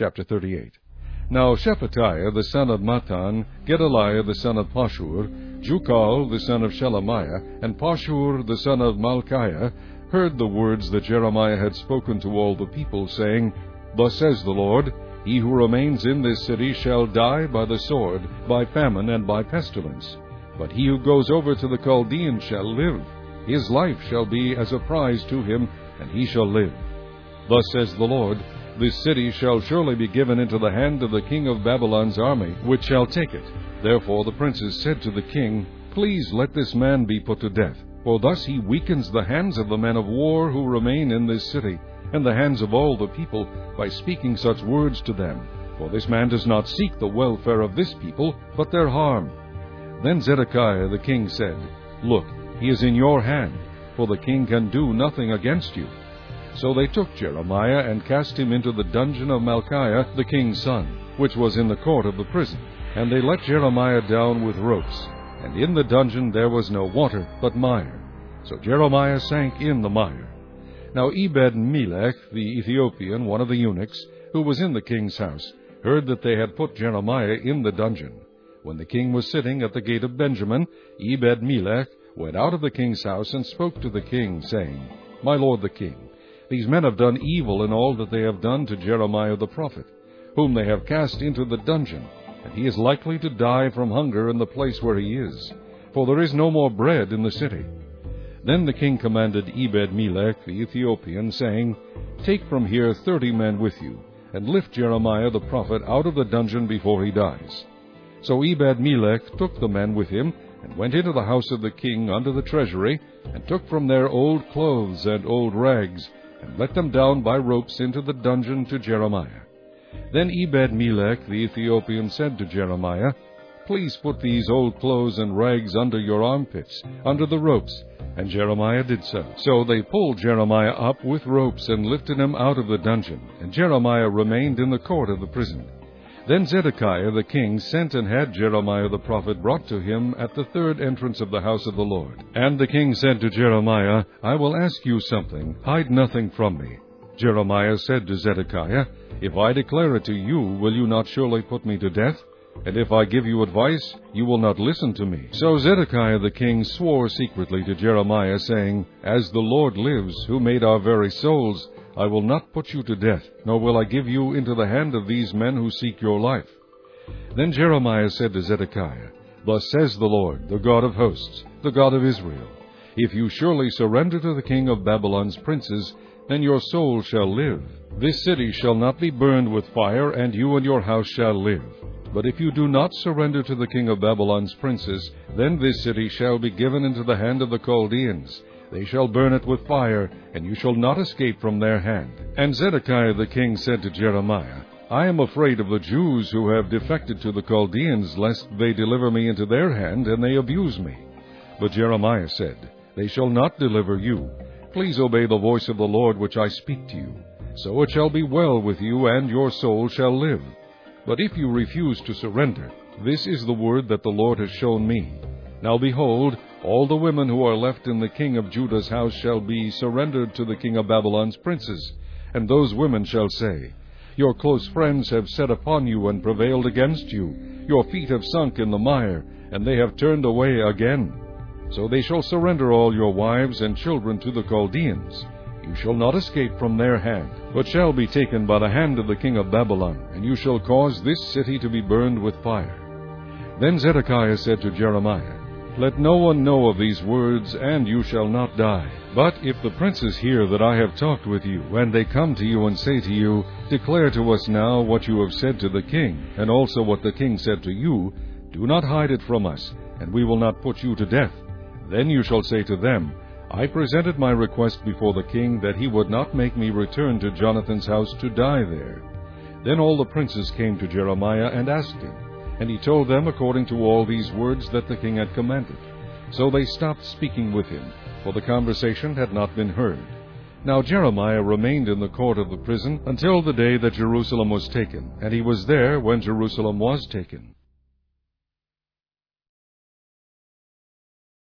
Chapter 38. Now Shephatiah the son of Mattan, Gedaliah the son of Pashur, Jucal the son of Shelemiah, and Pashur the son of Malchiah heard the words that Jeremiah had spoken to all the people, saying, Thus says the Lord, He who remains in this city shall die by the sword, by famine, and by pestilence. But he who goes over to the Chaldeans shall live. His life shall be as a prize to him, and he shall live. Thus says the Lord, This city shall surely be given into the hand of the king of Babylon's army, which shall take it. Therefore the princes said to the king, Please let this man be put to death, for thus he weakens the hands of the men of war who remain in this city, and the hands of all the people, by speaking such words to them. For this man does not seek the welfare of this people, but their harm. Then Zedekiah the king said, Look, he is in your hand, for the king can do nothing against you. So they took Jeremiah and cast him into the dungeon of Malchiah the king's son, which was in the court of the prison. And they let Jeremiah down with ropes. And in the dungeon there was no water, but mire. So Jeremiah sank in the mire. Now Ebed-melech the Ethiopian, one of the eunuchs, who was in the king's house, heard that they had put Jeremiah in the dungeon. When the king was sitting at the gate of Benjamin, Ebed-melech went out of the king's house and spoke to the king, saying, My lord the king, these men have done evil in all that they have done to Jeremiah the prophet, whom they have cast into the dungeon, and he is likely to die from hunger in the place where he is, for there is no more bread in the city. Then the king commanded Ebed-melech the Ethiopian, saying, Take from here 30 men with you, and lift Jeremiah the prophet out of the dungeon before he dies. So Ebed-melech took the men with him, and went into the house of the king under the treasury, and took from there old clothes and old rags, and let them down by ropes into the dungeon to Jeremiah. Then Ebed-melech the Ethiopian said to Jeremiah, Please put these old clothes and rags under your armpits, under the ropes. And Jeremiah did so. So they pulled Jeremiah up with ropes and lifted him out of the dungeon, and Jeremiah remained in the court of the prison. Then Zedekiah the king sent and had Jeremiah the prophet brought to him at the third entrance of the house of the Lord. And the king said to Jeremiah, I will ask you something, hide nothing from me. Jeremiah said to Zedekiah, If I declare it to you, will you not surely put me to death? And if I give you advice, you will not listen to me. So Zedekiah the king swore secretly to Jeremiah, saying, As the Lord lives, who made our very souls, I will not put you to death, nor will I give you into the hand of these men who seek your life. Then Jeremiah said to Zedekiah, Thus says the Lord, the God of hosts, the God of Israel, If you surely surrender to the king of Babylon's princes, then your soul shall live. This city shall not be burned with fire, and you and your house shall live. But if you do not surrender to the king of Babylon's princes, then this city shall be given into the hand of the Chaldeans. They shall burn it with fire, and you shall not escape from their hand. And Zedekiah the king said to Jeremiah, I am afraid of the Jews who have defected to the Chaldeans, lest they deliver me into their hand, and they abuse me. But Jeremiah said, They shall not deliver you. Please obey the voice of the Lord which I speak to you. So it shall be well with you, and your soul shall live. But if you refuse to surrender, this is the word that the Lord has shown me. Now behold, all the women who are left in the king of Judah's house shall be surrendered to the king of Babylon's princes. And those women shall say, Your close friends have set upon you and prevailed against you. Your feet have sunk in the mire, and they have turned away again. So they shall surrender all your wives and children to the Chaldeans. You shall not escape from their hand, but shall be taken by the hand of the king of Babylon, and you shall cause this city to be burned with fire. Then Zedekiah said to Jeremiah, Let no one know of these words, and you shall not die. But if the princes hear that I have talked with you, and they come to you and say to you, Declare to us now what you have said to the king, and also what the king said to you, do not hide it from us, and we will not put you to death. Then you shall say to them, I presented my request before the king that he would not make me return to Jonathan's house to die there. Then all the princes came to Jeremiah and asked him, and he told them according to all these words that the king had commanded. So they stopped speaking with him, for the conversation had not been heard. Now Jeremiah remained in the court of the prison until the day that Jerusalem was taken, and he was there when Jerusalem was taken.